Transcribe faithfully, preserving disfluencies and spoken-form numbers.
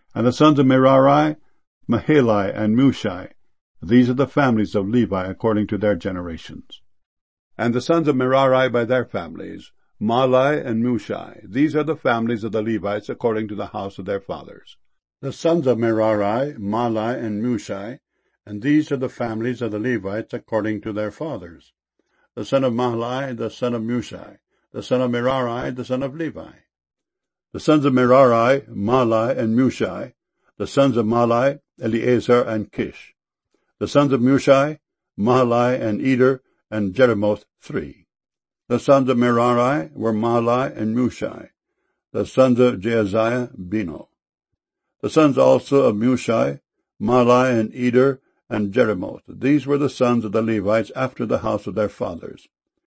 And the sons of Merari, Mahali and Mushi. These are the families of Levi according to their generations. And the sons of Merari by their families, Mahli and Mushi. These are the families of the Levites according to the house of their fathers. The sons of Merari, Mahli and Mushi, and these are the families of the Levites according to their fathers. The son of Mahli, the son of Mushi, the son of Merari, the son of Levi. The sons of Merari, Mahli and Mushi. The sons of Mahli, Eleazar and Kish. The sons of Mushi, Mahli and Eder and Jeremoth, three. The sons of Merari were Mahli and Mushi. The sons of Jaaziah, Beno. The sons also of Mushi, Mahli and Eder and Jeremoth. These were the sons of the Levites after the house of their fathers.